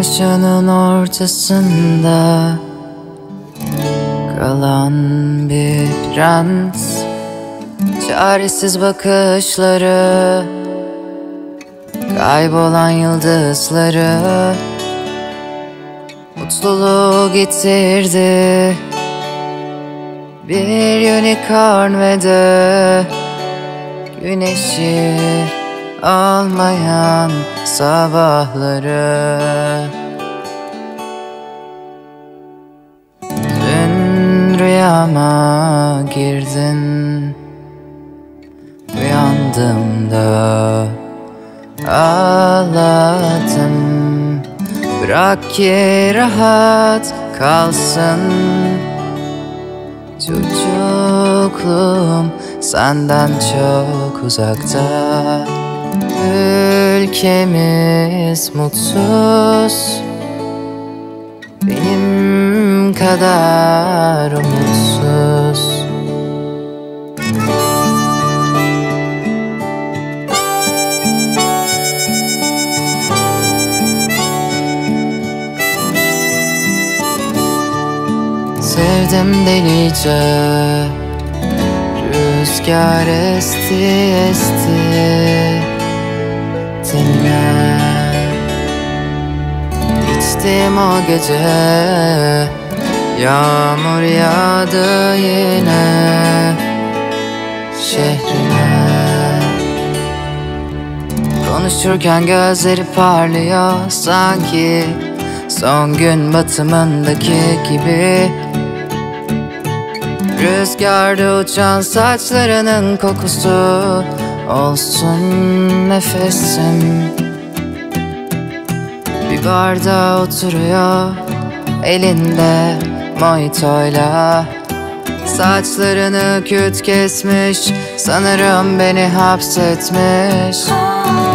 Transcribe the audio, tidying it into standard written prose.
Karmaşanın ortasında kalan bir prens, çaresiz bakışları, kaybolan yıldızları mutluluğu getirdi. Bir unicorn ve de güneşi olmayan sabahları. Dün rüyama girdin, uyandığımda ağladım. Bırak ki rahat kalsın çocukluğum senden çok uzakta. Ülkemiz mutsuz, benim kadar umutsuz. Sevdim delice, rüzgar esti esti tenime. İçtim o gece, yağmur yağdı yine şehrime. Konuşurken gözleri parlıyor sanki son gün batımındaki gibi. Rüzgarda uçan saçlarının kokusu olsun nefesim. Bir barda oturuyor elinde mojitoyla. Saçlarını küt kesmiş, sanırım beni hapsetmiş.